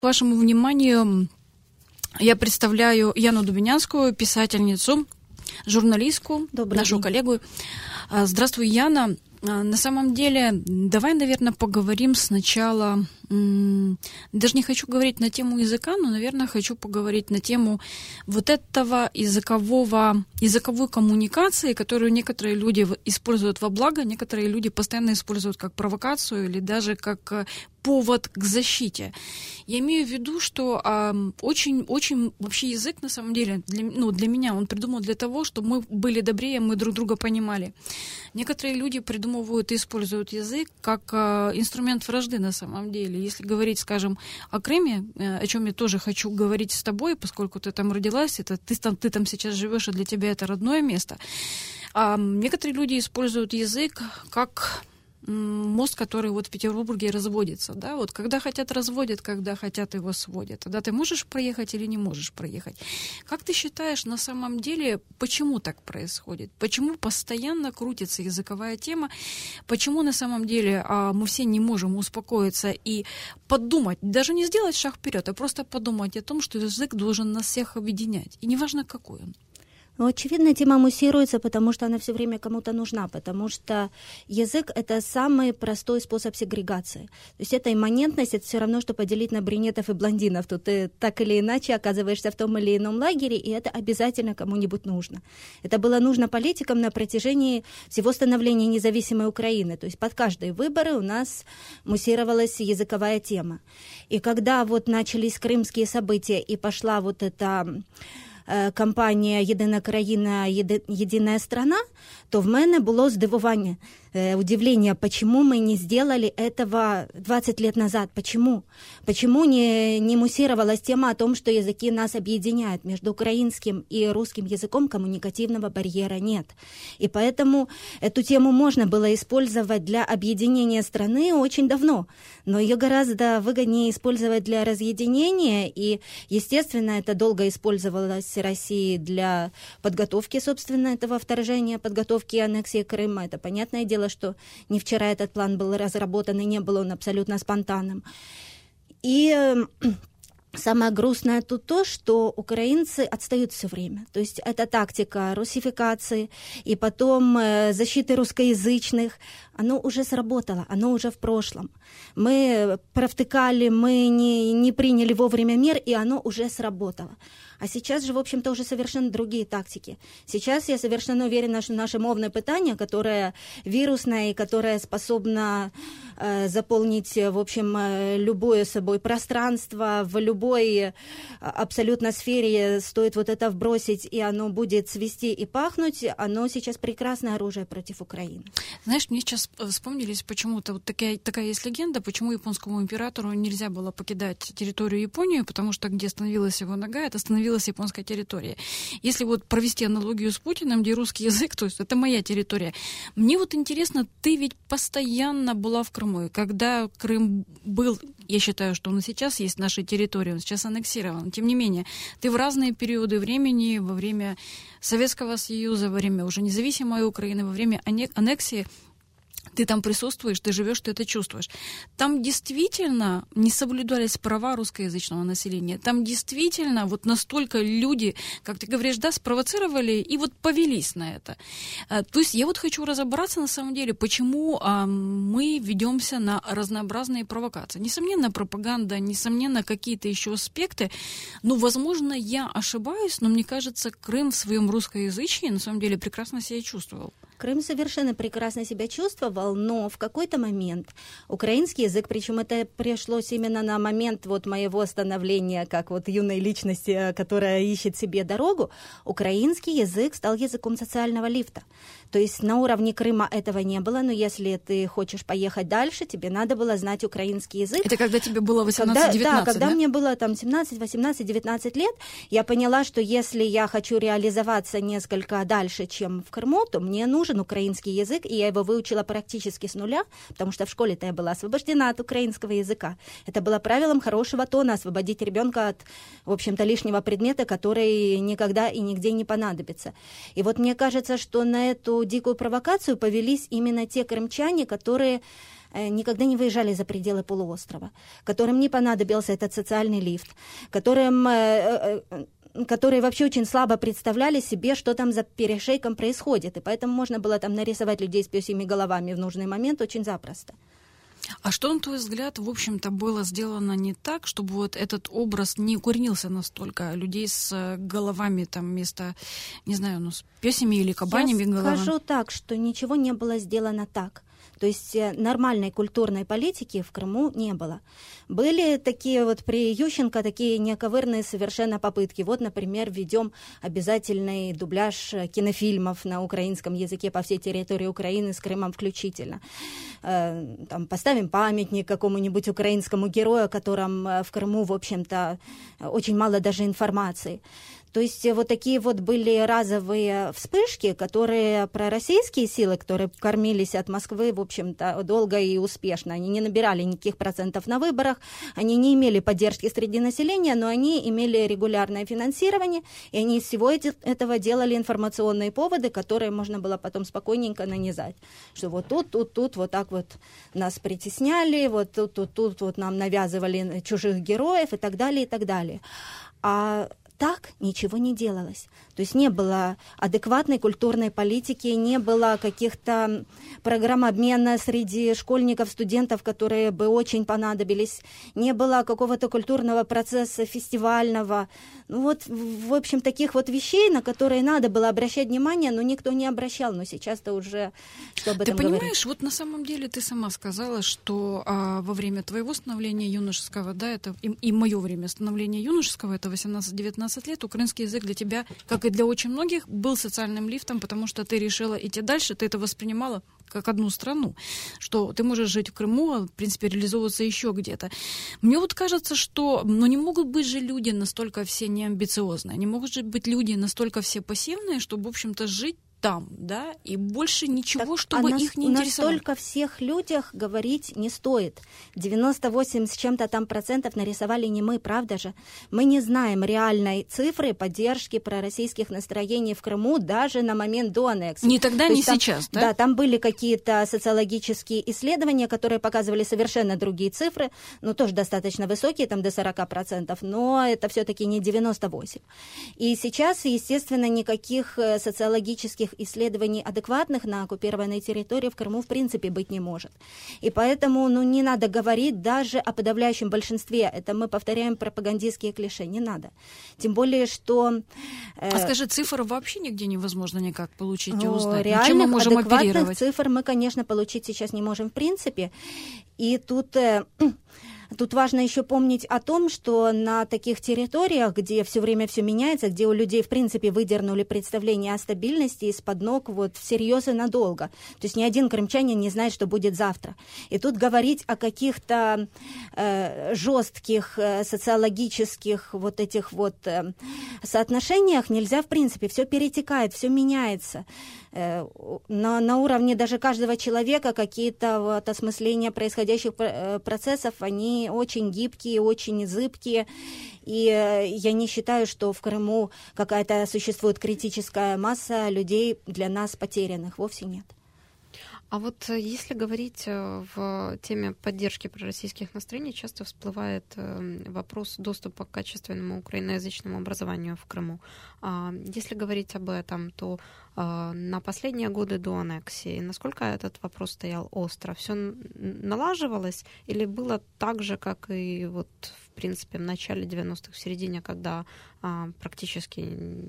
Вашему вниманию я представляю Яну Дубинянскую, писательницу, журналистку, нашу коллегу. Здравствуй, Яна. На самом деле, давай, наверное, поговорим сначала, даже не хочу говорить на тему языка, но, наверное, хочу поговорить на тему вот этого языковой коммуникации, которую некоторые люди используют во благо, некоторые люди постоянно используют как провокацию или даже как повод к защите. Я имею в виду, что очень вообще язык, на самом деле, для меня он придуман для того, чтобы мы были добрее, мы друг друга понимали. Некоторые люди придумывают и используют язык как инструмент вражды на самом деле. Если говорить, скажем, о Крыме, о чем я тоже хочу говорить с тобой, поскольку ты там родилась, ты там сейчас живешь, и для тебя это родное место. Некоторые люди используют язык как мост, который вот в Петербурге разводится, да, вот когда хотят разводят, когда хотят его сводят, тогда ты можешь проехать или не можешь проехать. Как ты считаешь, на самом деле, почему так происходит? Почему постоянно крутится языковая тема? Почему на самом деле мы все не можем успокоиться и подумать, даже не сделать шаг вперед, а просто подумать о том, что язык должен нас всех объединять, и неважно, какой он. Ну, очевидно, тема муссируется, потому что она все время кому-то нужна, потому что язык — это самый простой способ сегрегации. То есть это имманентность, это все равно, что поделить на брюнетов и блондинов. Тут ты так или иначе оказываешься в том или ином лагере, и это обязательно кому-нибудь нужно. Это было нужно политикам на протяжении всего становления независимой Украины. То есть под каждые выборы у нас муссировалась языковая тема. И когда вот начались крымские события, и пошла вот эта кампанія «Єдина країна, єдина страна», то в мене було здивування, удивление, почему мы не сделали этого 20 лет назад, почему? Почему не муссировалась тема о том, что языки нас объединяют, между украинским и русским языком коммуникативного барьера нет. И поэтому эту тему можно было использовать для объединения страны очень давно, но ее гораздо выгоднее использовать для разъединения, и, естественно, это долго использовалось Россией для подготовки, собственно, этого вторжения, подготовки и аннексии Крыма. Это понятное дело, что не вчера этот план был разработан, и не был он абсолютно спонтанным. И самое грустное тут то, что украинцы отстают все время. То есть это тактика русификации и потом защиты русскоязычных. Оно уже сработало, оно уже в прошлом. Мы провтыкали, мы не приняли вовремя мер, и оно уже сработало. А сейчас же, в общем-то, уже совершенно другие тактики. Сейчас я совершенно уверена, что наше мовное питание, которое вирусное и которое способно заполнить, в общем, любое собой пространство, в любой абсолютно сфере стоит вот это вбросить, и оно будет цвести и пахнуть, оно сейчас прекрасное оружие против Украины. Знаешь, мне сейчас вспомнились почему-то вот такая есть легенда, почему японскому императору нельзя было покидать территорию Японии, потому что где остановилась его нога, это становилась японская территория. Если вот провести аналогию с Путиным, где русский язык, то есть это моя территория. Мне вот интересно, ты ведь постоянно была в Крыму, и когда Крым был, я считаю, что он и сейчас есть нашей территорией, он сейчас аннексирован. Тем не менее, ты в разные периоды времени, во время Советского Союза, во время уже независимой Украины, во время аннексии, ты там присутствуешь, ты живешь, ты это чувствуешь. Там действительно не соблюдались права русскоязычного населения. Там действительно вот настолько люди, как ты говоришь, да, спровоцировали и вот повелись на это. То есть я вот хочу разобраться на самом деле, почему мы ведемся на разнообразные провокации. Несомненно, пропаганда, несомненно, какие-то еще аспекты. Но, возможно, я ошибаюсь, но мне кажется, Крым в своем русскоязычии на самом деле прекрасно себя чувствовал. Крым совершенно прекрасно себя чувствовал, но в какой-то момент украинский язык, причем это пришлось именно на момент вот моего становления как вот юной личности, которая ищет себе дорогу, украинский язык стал языком социального лифта. То есть на уровне Крыма этого не было, но если ты хочешь поехать дальше, тебе надо было знать украинский язык. Это когда тебе было 18-19, да? Когда мне было там 17, 18, 19 лет, я поняла, что если я хочу реализоваться несколько дальше, чем в Крыму, то мне нужен украинский язык, и я его выучила практически с нуля, потому что в школе-то я была освобождена от украинского языка. Это было правилом хорошего тона — освободить ребенка от, в общем-то, лишнего предмета, который никогда и нигде не понадобится. И вот мне кажется, что на эту дикую провокацию повелись именно те крымчане, которые никогда не выезжали за пределы полуострова, которым не понадобился этот социальный лифт, которые вообще очень слабо представляли себе, что там за перешейком происходит, и поэтому можно было там нарисовать людей с пёсьими головами в нужный момент очень запросто. А что, на твой взгляд, в общем-то, было сделано не так, чтобы вот этот образ не укоренился настолько? Людей с головами там вместо, не знаю, с пёсьими или кабаньими головами? Я скажу так, что ничего не было сделано так. То есть нормальной культурной политики в Крыму не было. Были такие вот при Ющенко такие нековырные совершенно попытки. Вот, например, введем обязательный дубляж кинофильмов на украинском языке по всей территории Украины, с Крымом включительно. Там, поставим памятник какому-нибудь украинскому герою, о котором в Крыму, в общем-то, очень мало даже информации. То есть вот такие вот были разовые вспышки, которые пророссийские силы, которые кормились от Москвы, в общем-то, долго и успешно. Они не набирали никаких процентов на выборах, они не имели поддержки среди населения, но они имели регулярное финансирование, и они из всего этого делали информационные поводы, которые можно было потом спокойненько нанизать. Что вот тут, вот так вот нас притесняли, вот тут вот нам навязывали чужих героев и так далее, и так далее. А так ничего не делалось. То есть не было адекватной культурной политики, не было каких-то программ обмена среди школьников, студентов, которые бы очень понадобились, не было какого-то культурного процесса фестивального. Ну вот, в общем, таких вот вещей, на которые надо было обращать внимание, но никто не обращал. Но сейчас-то уже, что об этом говорить. Ты понимаешь, вот на самом деле ты сама сказала, что во время твоего становления юношеского, да, это и мое время становления юношеского, это 18-19 лет, украинский язык для тебя, как и для очень многих, был социальным лифтом, потому что ты решила идти дальше, ты это воспринимала как одну страну, что ты можешь жить в Крыму, а, в принципе, реализовываться еще где-то. Мне вот кажется, что не могут быть же люди настолько все неамбициозные, не могут же быть люди настолько все пассивные, чтобы, в общем-то, жить там, да, и больше ничего, так, чтобы их не интересовало. Настолько всех людях говорить не стоит. 98 с чем-то там процентов нарисовали не мы, правда же? Мы не знаем реальной цифры поддержки пророссийских настроений в Крыму даже на момент до аннексии. Ни тогда, ни сейчас, да? Да, там были какие-то социологические исследования, которые показывали совершенно другие цифры, тоже достаточно высокие, там до 40%, но это все-таки не 98%. И сейчас, естественно, никаких социологических исследований адекватных на оккупированной территории в Крыму в принципе быть не может. И поэтому не надо говорить даже о подавляющем большинстве. Это мы повторяем пропагандистские клише. Не надо. Тем более, что... А скажи, цифр вообще нигде невозможно никак получить и узнать? Реальных, чем мы можем адекватных оперировать? Цифр мы, конечно, получить сейчас не можем в принципе. И Тут важно еще помнить о том, что на таких территориях, где все время все меняется, где у людей, в принципе, выдернули представление о стабильности из-под ног вот всерьез и надолго. То есть ни один крымчанин не знает, что будет завтра. И тут говорить о каких-то жестких социологических вот этих вот соотношениях нельзя, в принципе. Все перетекает, все меняется. На уровне даже каждого человека какие-то вот осмысления происходящих процессов, они очень гибкие, очень зыбкие, и я не считаю, что в Крыму какая-то существует критическая масса людей для нас потерянных, вовсе нет. А вот если говорить в теме поддержки пророссийских настроений, часто всплывает вопрос доступа к качественному украиноязычному образованию в Крыму. Если говорить об этом, то на последние годы до аннексии, насколько этот вопрос стоял остро? Все налаживалось или было так же, как и вот в принципе в начале 90-х, в середине, когда практически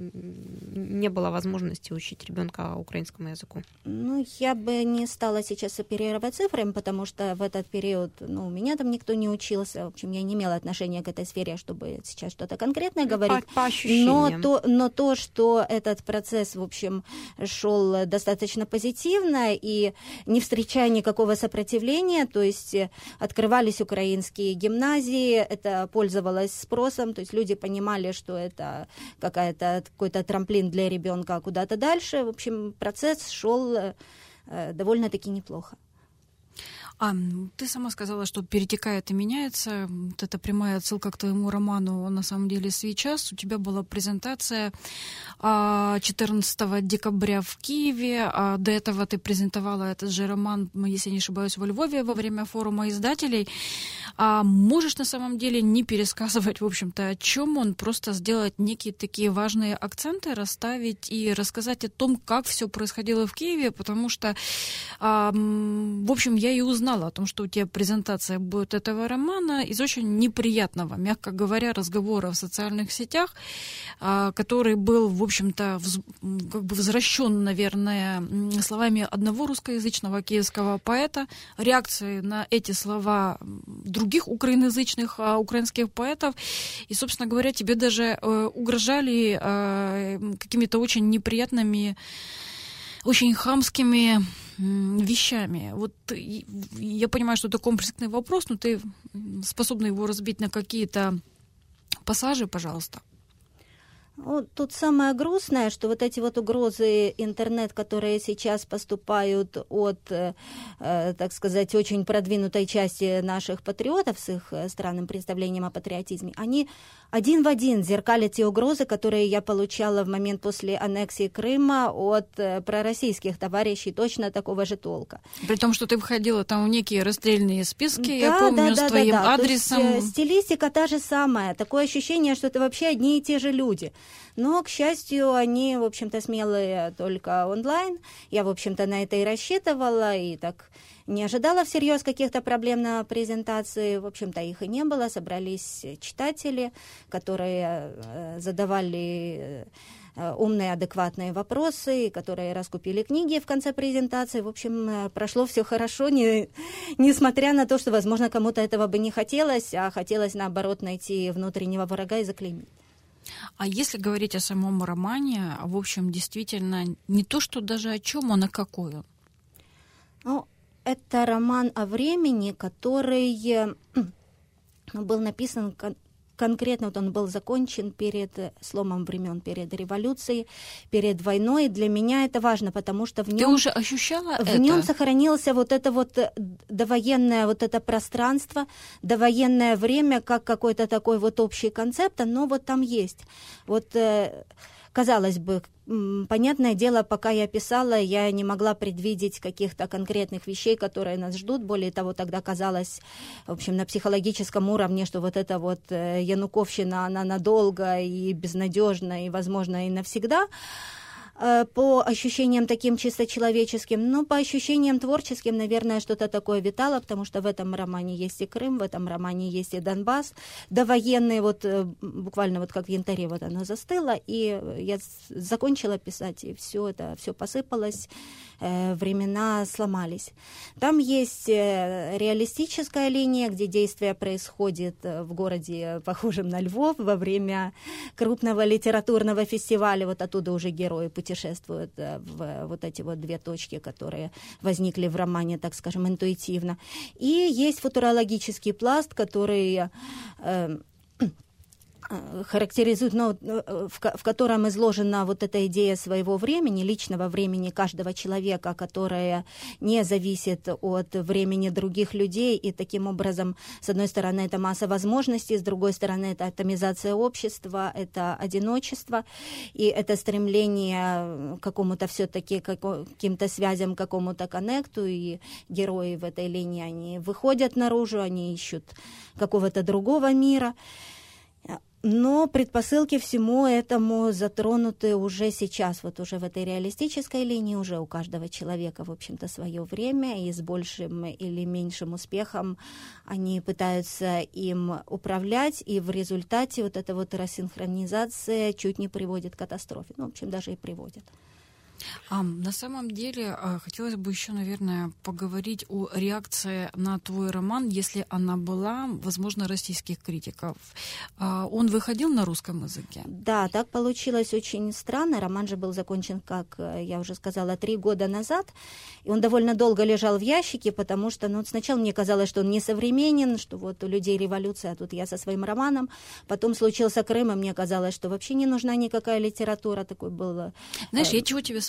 не было возможности учить ребенка украинскому языку? Я бы не стала сейчас оперировать цифрами, потому что в этот период, у меня там никто не учился. В общем, я не имела отношения к этой сфере, чтобы сейчас что-то конкретное говорить. По ощущениям. Но то, что этот процесс, в общем, шел достаточно позитивно и не встречая никакого сопротивления, то есть открывались украинские гимназии, это пользовалось спросом, то есть люди понимали, что это какой-то трамплин для ребенка куда-то дальше. В общем, процесс шел довольно-таки неплохо. Ты сама сказала, что перетекает и меняется. Вот это прямая отсылка к твоему роману «На самом деле сейчас». У тебя была презентация 14 декабря в Киеве. До этого ты презентовала этот же роман, если не ошибаюсь, во Львове во время форума издателей. Можешь на самом деле не пересказывать, в общем-то, о чем он, просто сделать некие такие важные акценты, расставить и рассказать о том, как все происходило в Киеве, потому что, в общем, я и узнала о том, что у тебя презентация будет этого романа из очень неприятного, мягко говоря, разговора в социальных сетях, который был, в общем-то, как бы возвращен, наверное, словами одного русскоязычного киевского поэта, реакции на эти слова других украиноязычных украинских поэтов. И, собственно говоря, тебе даже угрожали какими-то очень неприятными, очень хамскими вещами. Вот я понимаю, что это комплексный вопрос, но ты способна его разбить на какие-то пассажи, пожалуйста. Вот тут самое грустное, что вот эти вот угрозы интернет, которые сейчас поступают от, так сказать, очень продвинутой части наших патриотов с их странным представлением о патриотизме, они один в один зеркалят те угрозы, которые я получала в момент после аннексии Крыма от пророссийских товарищей точно такого же толка. При том, что ты входила там в некие расстрельные списки, я помню, с твоим адресом. То есть, стилистика та же самая. Такое ощущение, что это вообще одни и те же люди. Но, к счастью, они, в общем-то, смелые только онлайн. Я, в общем-то, на это и рассчитывала, и так не ожидала всерьез каких-то проблем на презентации. В общем-то, их и не было. Собрались читатели, которые задавали умные, адекватные вопросы, которые раскупили книги в конце презентации. В общем, прошло все хорошо, несмотря на то, что, возможно, кому-то этого бы не хотелось, а хотелось, наоборот, найти внутреннего врага и заклеймить. А если говорить о самом романе, в общем, действительно, не то, что даже о чем он, а какой он? Ну, это роман о времени, который был написан конкретно, вот он был закончен перед сломом времен, перед революцией, перед войной. Для меня это важно, потому что в нем... Ты уже ощущала это? В нем сохранилось вот это вот довоенное вот это пространство, довоенное время, как какой-то такой вот общий концепт, но вот там есть. Вот, казалось бы, понятное дело, пока я писала, я не могла предвидеть каких-то конкретных вещей, которые нас ждут. Более того, тогда казалось, в общем, на психологическом уровне, что вот эта вот януковщина, она надолго и безнадежна, и, возможно, и навсегда. По ощущениям таким чисто человеческим, но по ощущениям творческим, наверное, что-то такое витало, потому что в этом романе есть и Крым, в этом романе есть и Донбасс. Довоенные, вот буквально вот как в янтаре вот оно застыло, и я закончила писать, и все это, все посыпалось, времена сломались. Там есть реалистическая линия, где действие происходит в городе, похожем на Львов, во время крупного литературного фестиваля, вот оттуда уже герои путешествуют в вот эти вот две точки, которые возникли в романе, так скажем, интуитивно. И есть футурологический пласт, который характеризует, ну, в котором изложена вот эта идея своего времени, личного времени каждого человека, которая не зависит от времени других людей, и таким образом, с одной стороны, это масса возможностей, с другой стороны, это атомизация общества, это одиночество, и это стремление к какому-то все-таки, каким-то связям, к какому-то коннекту, и герои в этой линии, они выходят наружу, они ищут какого-то другого мира. Но предпосылки всему этому затронуты уже сейчас, вот уже в этой реалистической линии, уже у каждого человека, в общем-то, свое время, и с большим или меньшим успехом они пытаются им управлять, и в результате вот эта вот рассинхронизация чуть не приводит к катастрофе, ну, в общем, даже и приводит. На самом деле, хотелось бы еще, наверное, поговорить о реакции на твой роман, если она была, возможно, российских критиков. Он выходил на русском языке? Да, так получилось очень странно. Роман же был закончен, как я уже сказала, 3 года назад. И он довольно долго лежал в ящике, потому что сначала мне казалось, что он несовременен, что вот у людей революция, а тут я со своим романом. Потом случился Крым, и мне казалось, что вообще не нужна никакая литература. Такой был... Знаешь, я чего тебя спрашиваю?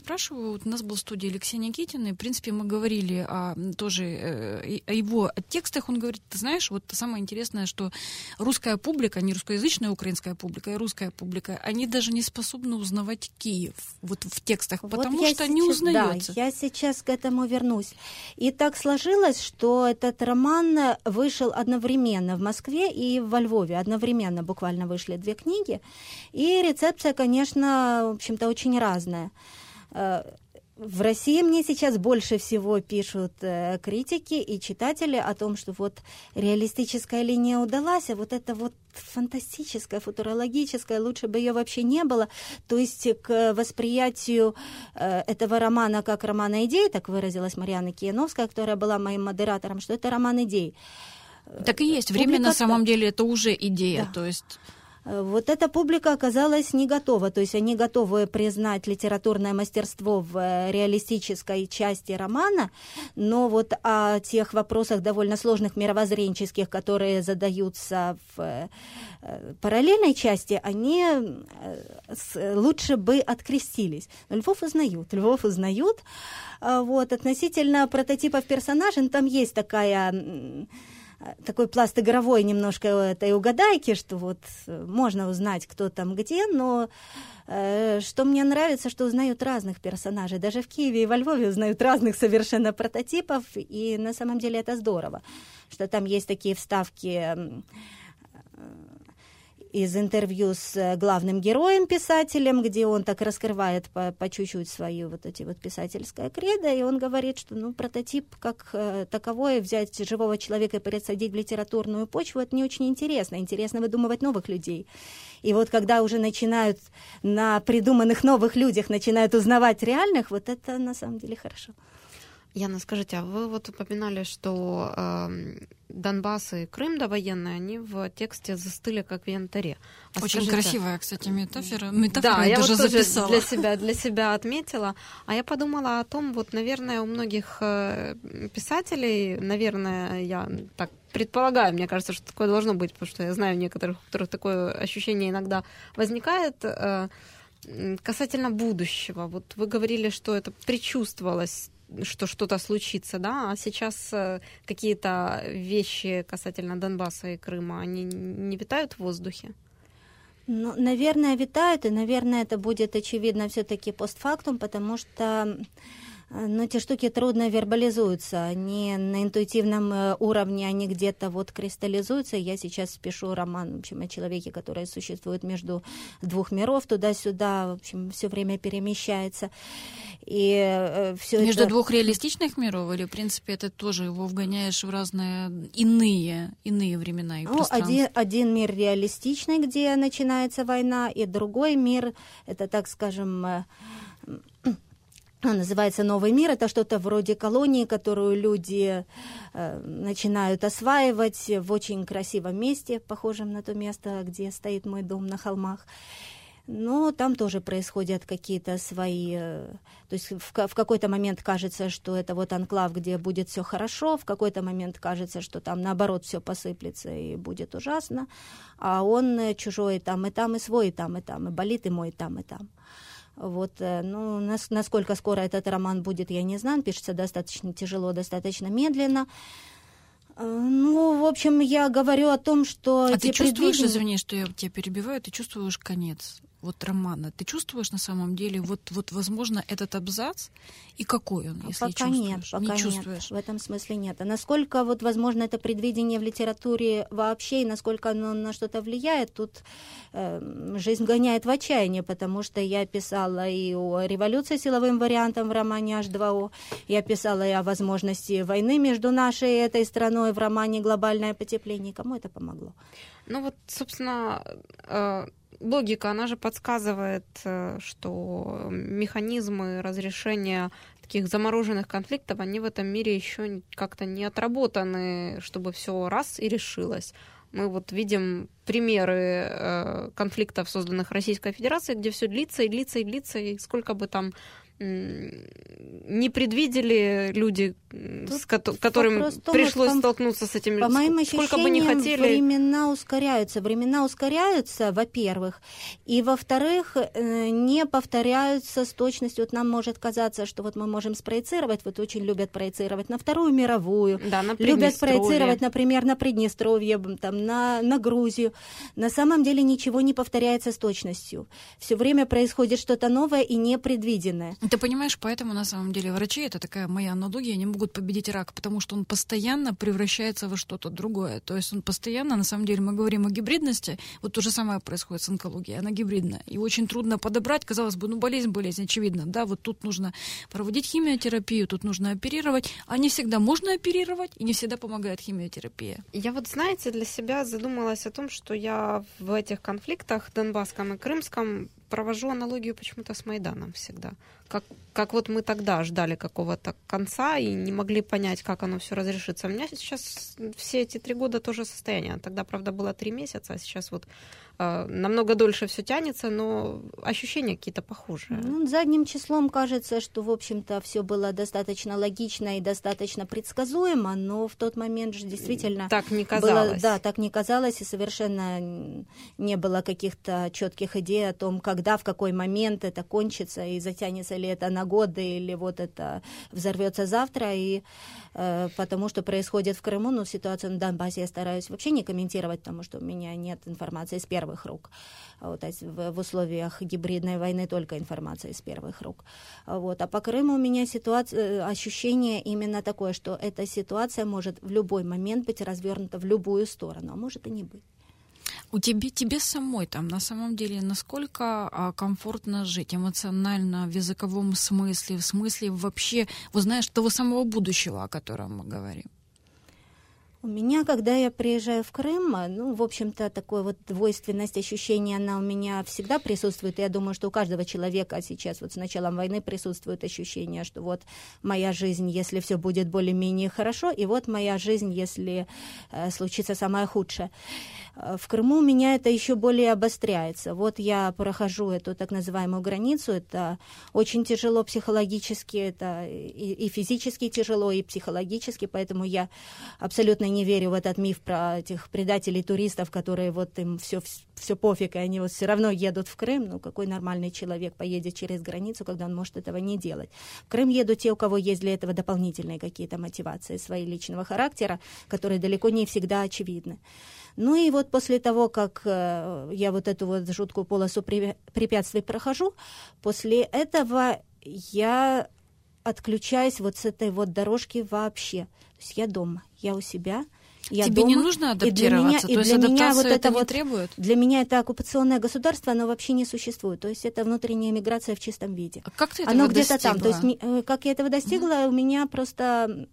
спрашиваю, вот у нас был в студии Алексей Никитин, и, в принципе, мы говорили тоже о его текстах. Он говорит, ты знаешь, вот самое интересное, что русская публика, не русскоязычная украинская публика, а русская публика, они даже не способны узнавать Киев вот в текстах, потому вот что не узнается. Да, я сейчас к этому вернусь. И так сложилось, что этот роман вышел одновременно в Москве и во Львове. Одновременно буквально вышли 2 книги. И рецепция, конечно, в общем-то, очень разная. В России мне сейчас больше всего пишут критики и читатели о том, что вот реалистическая линия удалась, а вот это вот фантастическая, футурологическая, лучше бы ее вообще не было. То есть к восприятию этого романа как романа идей, так выразилась Марьяна Кияновская, которая была моим модератором, что это роман идей. Так и есть. Время на самом деле это уже идея. Да. То есть... Вот эта публика оказалась не готова, то есть они готовы признать литературное мастерство в реалистической части романа, но вот о тех вопросах довольно сложных мировоззренческих, которые задаются в параллельной части, они лучше бы открестились. Но Львов узнают. Вот, относительно прототипов персонажей, там есть такой пласт игровой немножко этой угадайки, что вот можно узнать, кто там где, но что мне нравится, что узнают разных персонажей. Даже в Киеве и во Львове узнают разных совершенно прототипов, и на самом деле это здорово, что там есть такие вставки из интервью с главным героем-писателем, где он так раскрывает по чуть-чуть свою вот эти вот писательское кредо, и он говорит, что прототип как таковой, взять живого человека и пересадить в литературную почву, это не очень интересно. Интересно выдумывать новых людей. И вот когда уже начинают на придуманных новых людях начинают узнавать реальных, вот это на самом деле хорошо. Яна, скажите, а вы вот упоминали, что Донбасс и Крым довоенные, они в тексте застыли как в янтаре. Очень красивая, кстати, метафора. Да, я даже вот записала. Для себя отметила. А я подумала о том, вот, наверное, у многих писателей, наверное, я так предполагаю, мне кажется, что такое должно быть, потому что я знаю некоторых, у которых такое ощущение иногда возникает, касательно будущего. Вот вы говорили, что это предчувствовалось, что что-то случится, да, а сейчас какие-то вещи касательно Донбасса и Крыма, они не витают в воздухе? Ну, наверное, витают, и, наверное, это будет очевидно все-таки постфактум, потому что эти штуки трудно вербализуются, они на интуитивном уровне, они где-то вот кристаллизуются. Я сейчас пишу роман, в общем, о человеке, который существует между 2 миров, туда-сюда, в общем, все время перемещается. И все между это... 2 реалистичных миров, или, в принципе, это тоже его вгоняешь в разные иные времена и пространства? Один мир реалистичный, где начинается война, и другой мир, это, так скажем, называется «Новый мир». Это что-то вроде колонии, которую люди начинают осваивать в очень красивом месте, похожем на то место, где стоит мой дом на холмах. Но там тоже происходят какие-то свои... То есть в какой-то момент кажется, что это вот анклав, где будет все хорошо, в какой-то момент кажется, что там наоборот все посыплется и будет ужасно, а он чужой там, и свой, и там, и болит и мой там, и там. Вот, насколько скоро этот роман будет, я не знаю, он пишется достаточно тяжело, достаточно медленно. В общем, я говорю о том, что... А ты чувствуешь, извини, что я тебя перебиваю, ты чувствуешь конец вот романа? Ты чувствуешь на самом деле, вот возможно, этот абзац, и какой он, если пока чувствуешь? Пока не чувствуешь? Нет, в этом смысле нет. А насколько, вот, возможно, это предвидение в литературе вообще, и насколько оно на что-то влияет, тут жизнь гоняет в отчаяние, потому что я писала и о революции силовым вариантом в романе H2O, я писала и о возможности войны между нашей и этой страной в романе «Глобальное потепление». Кому это помогло? Ну вот, собственно, логика, она же подсказывает, что механизмы разрешения таких замороженных конфликтов, они в этом мире еще как-то не отработаны, чтобы все раз и решилось. Мы вот видим примеры конфликтов, созданных Российской Федерацией, где все длится и длится и длится, и сколько бы там не предвидели люди, с которыми пришлось столкнуться с этим? По моим сколько бы ни хотели... времена ускоряются, во-первых, и во-вторых, не повторяются с точностью. Вот нам может казаться, что вот мы можем спроецировать, вот очень любят проецировать на Вторую мировую, да, на любят проецировать, например, на Приднестровье, там, на Грузию. На самом деле ничего не повторяется с точностью. Все время происходит что-то новое и непредвиденное. Ты понимаешь, поэтому на самом деле врачи, это такая моя аналогия, не могут победить рак, потому что он постоянно превращается во что-то другое. То есть он постоянно, на самом деле, мы говорим о гибридности, вот то же самое происходит с онкологией, она гибридная. И очень трудно подобрать, казалось бы, болезнь, очевидно, да, вот тут нужно проводить химиотерапию, тут нужно оперировать, а не всегда можно оперировать, и не всегда помогает химиотерапия. Я вот, знаете, для себя задумалась о том, что я в этих конфликтах донбасском и крымском провожу аналогию почему-то с Майданом всегда. Как вот мы тогда ждали какого-то конца и не могли понять, как оно все разрешится. У меня сейчас все эти 3 года то же состояние. Тогда, правда, было 3 месяца, а сейчас вот намного дольше все тянется, но ощущения какие-то похожие. Ну, задним числом кажется, что, в общем-то, все было достаточно логично и достаточно предсказуемо, но в тот момент же действительно... Так не казалось. Да, так не казалось, и совершенно не было каких-то четких идей о том, когда, в какой момент это кончится, и затянется ли это на годы, или вот это взорвется завтра, и потому что происходит в Крыму, но ситуацию на Донбассе я стараюсь вообще не комментировать, потому что у меня нет информации с первых рук. Вот, в условиях гибридной войны только информация из первых рук. Вот. А по Крыму у меня ощущение именно такое, что эта ситуация может в любой момент быть развернута в любую сторону, а может и не быть. Тебе самой там на самом деле насколько комфортно жить эмоционально, в языковом смысле, в смысле вообще, вот знаешь, того самого будущего, о котором мы говорим? У меня, когда я приезжаю в Крым, ну, в общем-то, такой вот двойственность ощущения, она у меня всегда присутствует. Я думаю, что у каждого человека сейчас вот с началом войны присутствует ощущение, что вот моя жизнь, если все будет более-менее хорошо, и вот моя жизнь, если случится самое худшее. В Крыму у меня это еще более обостряется. Вот я прохожу эту так называемую границу, это очень тяжело психологически, это и физически тяжело, и психологически, поэтому я абсолютно не верю в этот миф про этих предателей-туристов, которые вот им все пофиг, и они вот все равно едут в Крым. Ну, какой нормальный человек поедет через границу, когда он может этого не делать? В Крым едут те, у кого есть для этого дополнительные какие-то мотивации свои личного характера, которые далеко не всегда очевидны. Ну и вот после того, как я вот эту вот жуткую полосу препятствий прохожу, после этого я отключаюсь вот с этой вот дорожки вообще. То есть я дома, я у себя, я Тебе дома. Не нужно адаптироваться? То есть адаптация это не требует? Для меня это оккупационное государство, оно вообще не существует. То есть это внутренняя миграция в чистом виде. А как ты этого оно где-то достигла? там. То есть как я этого достигла, у меня просто...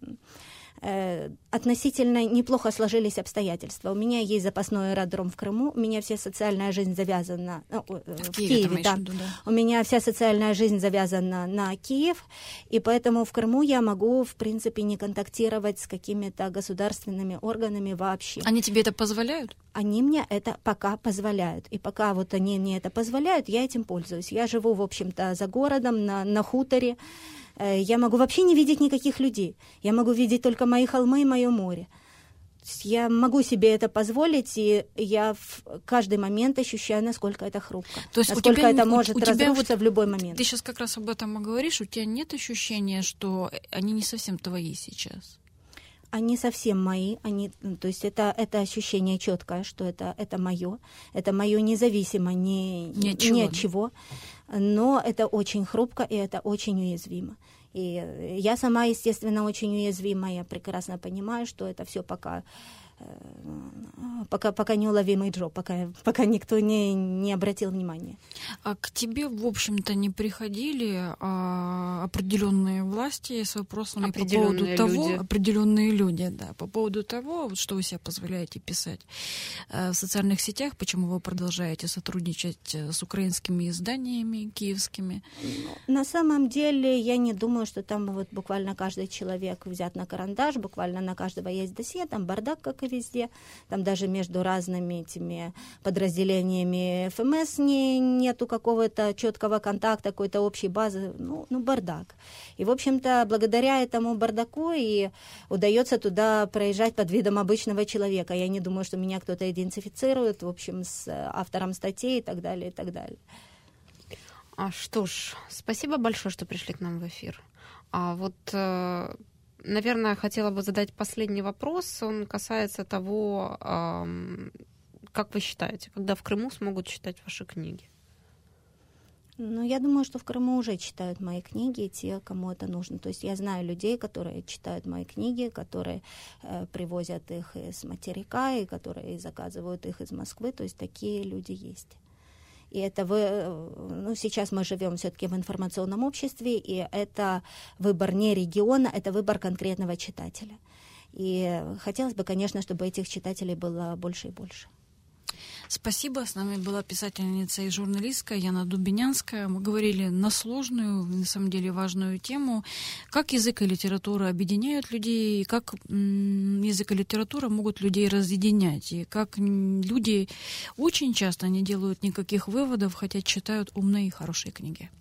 относительно неплохо сложились обстоятельства. У меня есть запасной аэродром в Крыму, у меня вся социальная жизнь завязана в Киеве, да. У меня вся социальная жизнь завязана на Киев, и поэтому в Крыму я могу, в принципе, не контактировать с какими-то государственными органами вообще. Они тебе это позволяют? Они мне это пока позволяют. И пока вот они мне это позволяют, я этим пользуюсь. Я живу, в общем-то, за городом, на хуторе. Я могу вообще не видеть никаких людей. Я могу видеть только мои холмы и мое море. Я могу себе это позволить, и я в каждый момент ощущаю, насколько это хрупко. То есть насколько это может разрушиться в любой момент. Ты сейчас как раз об этом и говоришь. У тебя нет ощущения, что они не совсем твои сейчас? Они совсем мои, то есть это ощущение четкое, что это мое независимо ни от чего, но это очень хрупко и это очень уязвимо. И я сама, естественно, очень уязвима, я прекрасно понимаю, что это все пока неуловимый Джо, пока никто не обратил внимания. А к тебе, в общем-то, не приходили определенные власти с вопросами по поводу того, определенные люди, да, по поводу того, что вы себе позволяете писать в социальных сетях, почему вы продолжаете сотрудничать с украинскими изданиями киевскими? На самом деле, я не думаю, что там вот буквально каждый человек взят на карандаш, буквально на каждого есть досье, там бардак, как и везде. Там даже между разными этими подразделениями ФМС нету какого-то четкого контакта, какой-то общей базы. Ну, бардак. И, в общем-то, благодаря этому бардаку и удается туда проезжать под видом обычного человека. Я не думаю, что меня кто-то идентифицирует, в общем, с автором статей и так далее, и так далее. Что ж, спасибо большое, что пришли к нам в эфир. Наверное, хотела бы задать последний вопрос. Он касается того, как вы считаете, когда в Крыму смогут читать ваши книги? Я думаю, что в Крыму уже читают мои книги те, кому это нужно. То есть я знаю людей, которые читают мои книги, которые привозят их из материка, и которые заказывают их из Москвы. То есть такие люди есть. И это сейчас мы живем все-таки в информационном обществе, и это выбор не региона, это выбор конкретного читателя. И хотелось бы, конечно, чтобы этих читателей было больше и больше. Спасибо. С нами была писательница и журналистка Яна Дубинянская. Мы говорили на сложную, на самом деле важную тему, как язык и литература объединяют людей, и как язык и литература могут людей разъединять, и как люди очень часто не делают никаких выводов, хотя читают умные и хорошие книги.